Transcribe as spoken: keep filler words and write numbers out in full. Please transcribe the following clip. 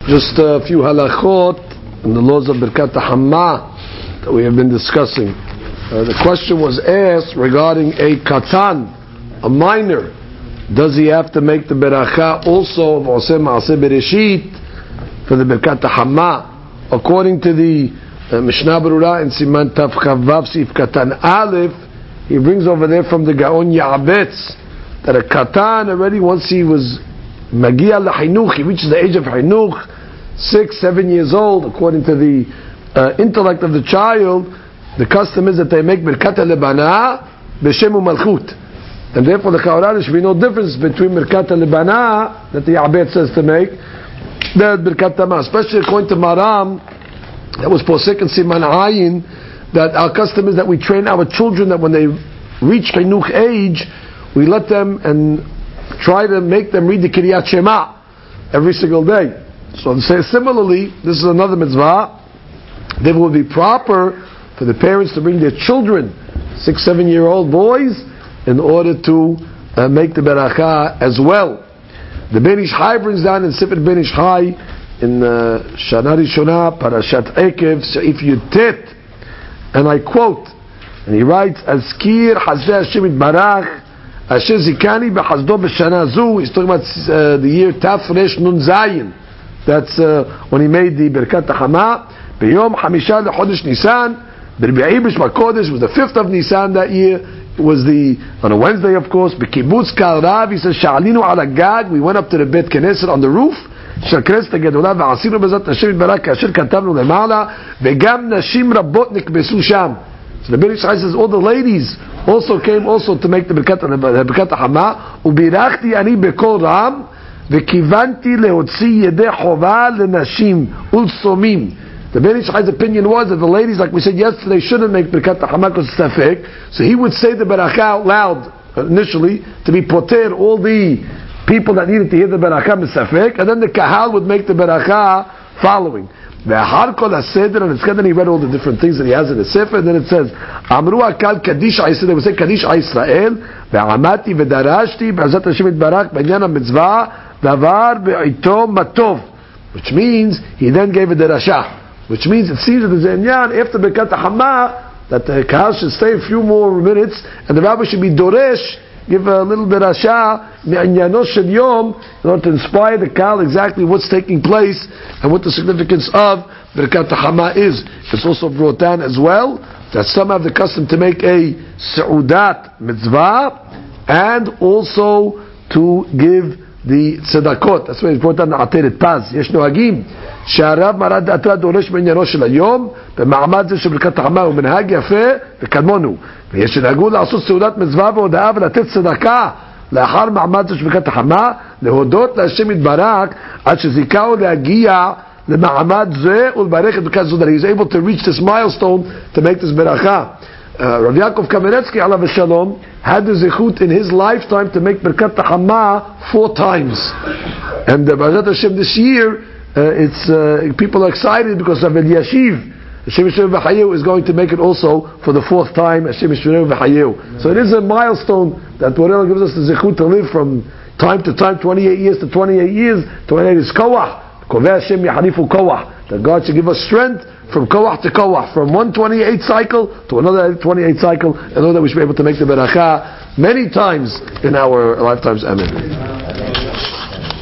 Just a few halachot in the laws of Birkat Hamma that we have been discussing. Uh, the question was asked regarding a katan, a minor. Does he have to make the beracha also of Oseh Maaseh Bereshit for the Birkat Hamma? According to the uh, Mishnah Berurah in Siman Tav Chavav Sif Katan Aleph, he brings over there from the Gaon Ya'abetz that a katan already, once he was Magia Lahinuch, he reaches the age of Hinuch, six, seven years old, according to the uh, intellect of the child, the custom is that they make Birkat Lebana B'Shem U'Malchut. And therefore the Chaura, there should be no difference between Birkat Lebana that the Ya'abetz says to make, that Birkat Tama, especially according to Maram, that was Posek and Siman Ayin, that our custom is that we train our children that when they reach Hinuch age, we let them and try to make them read the Kiryat Shema every single day. So say similarly, this is another mitzvah. It would be proper for the parents to bring their children, six, seven year old boys, in order to uh, make the beracha as well. The Ben Ish Chai brings down in Sefer Ben Ish Chai in uh, Shana Rishona Parashat Ekev Seif Yutet, and I quote, and he writes, "Azkir Hazeh Hashem Yitbarach Asher Zikani B'Chazdo B'Shana Zu." He's talking about uh, the year Taf Resh Nun Zayin. That's uh, when he made the Birkat Hamma. B'Yom Hamisha LeChodesh Nisan. B'Rbi'i B'Shma Kodesh was the fifth of Nisan that year. It was the on a Wednesday, of course. B'Kibbutz Kal Rav. He says, "Sha'alinu Ala Gad." We went up to the Bet Knesset on the roof. Shel Knesset HaGedolah V'Asinu B'Zat Hashem Yitbarach Kasher Katabnu Lemala. V'Gam Nashim Rabot Nikbesu Sham. So the Ben Ish Chai says all the ladies also came also to make the Birkat Hamma. Ubirachti ani bekol ram v'kivanti leotzi yedei chova lenashim ulsomim. The Ben Ish Chai's opinion was that the ladies, like we said yesterday, shouldn't make Birkat Hamma because it's tafek. So he would say the beracha out loud initially to be poter all the people that needed to hear the beracha misafek, and then the kahal would make the beracha following. And it's good that he read all the different things that he has in the Sefer, and then it says, Amru akal Kaddish Yisrael, they would say Kaddish Yisrael, ve'amati ve'darashti, be'azat Hashem Yitbarach, b'inyan ha-mitzvah, davar be'ito matov, which means, he then gave a derashah, which means it seems that there's an inyan, after Birkat Hamma, that the kahal should stay a few more minutes, and the rabbi should be doresh, give a little bit of shah me'anyano shel yom in order to inspire the kahal exactly what's taking place and what the significance of Birkat Hamma is. It's also brought down as well that some have the custom to make a seudat mitzvah and also to give the tzedakot. That's why it's brought down the Ateret Paz. Yesh nohagim שהרב מרד דעתו דורש בעניינו של היום במעמד זה של ברכת החמה הוא מנהג יפה וקדמונו, ויש שנהגו לעשות סעודת מצווה והודעה ולתת צדקה לאחר מעמד זה של ברכת החמה, להודות להשם יתברך עד שזיכהו להגיע למעמד זה ולברך את ברכת זו. He is able to reach this milestone to make this beracha. uh, Rav Yaakov Kamenetsky alav shalom had the zichut in his lifetime to make Birkat Hamma four times, and uh, B'ezrat Hashem this year Uh, it's uh, people are excited because of El Yashiv. Hashem Yishmeru V'Chayehu is going to make it also for the fourth time. Hashem Yishmeru V'Chayehu. So it is a milestone that Borel gives us the zechut to live from time to time, twenty-eight years to twenty-eight years. twenty-eight is koach. Koveh Hashem Yahanifu koach. That God should give us strength from koach to koach, from one twenty-eight cycle to another twenty-eight cycle, in order that we should be able to make the beracha many times in our lifetimes. Amen.